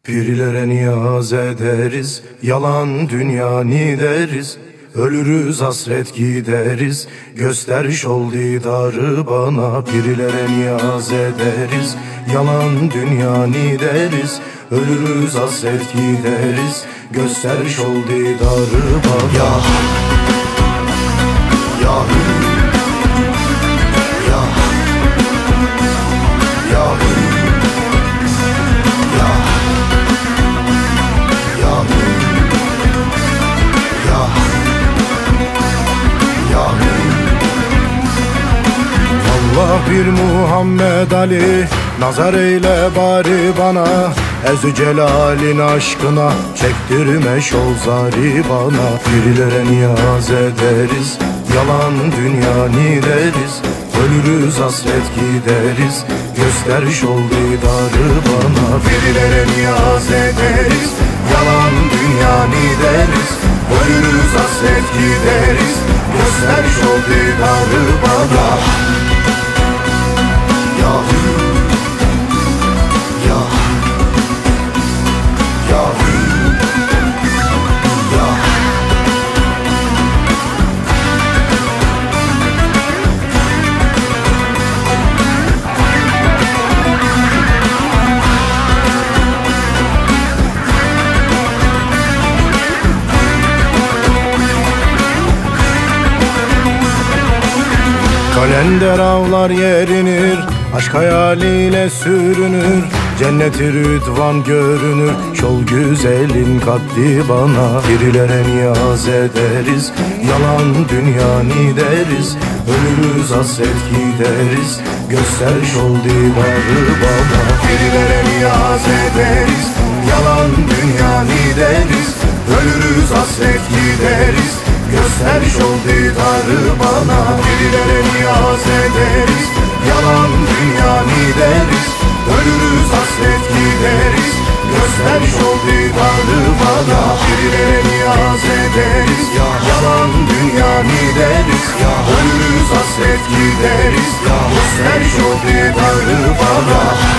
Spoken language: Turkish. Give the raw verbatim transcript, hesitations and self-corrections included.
Pirilere niyaz ederiz, yalan dünya ni deriz. Ölürüz hasret gideriz, göster şol didarı bana. Pirilere niyaz ederiz, yalan dünya ni deriz. Ölürüz hasret gideriz, göster şol didarı bana. Ya Ya Ya Ya Allah bir Muhammed Ali, nazar eyle bari bana. Ezü celalin aşkına, çektirme şol zari bana. Pirilere niyaz ederiz, yalan dünya ni deriz. Ölürüz hasret gideriz, göster şol didarı bana. Pirilere niyaz ederiz, yalan dünya ni deriz. Ölürüz hasret gideriz, göster şol didarı bana. Kalender avlar yerinir, aşk hayaliyle sürünür. Cenneti rüdvan görünür, şol güzelin kaddi bana. Pirilere niyaz ederiz, yalan dünya ni deriz. Ölürüz hasret gideriz, göster şol didarı bana. Pirilere niyaz ederiz, yalan dünya ni deriz. Ölürüz hasret gideriz, göster şol didarı bana. Pirilere niyaz ederiz, yalan dünya ni deriz. Ölürüz hasret gideriz, göster şol didarı bana. Pirilere niyaz ederiz, yalan dünya ni deriz. Ölürüz hasret gideriz, göster şol didarı bana.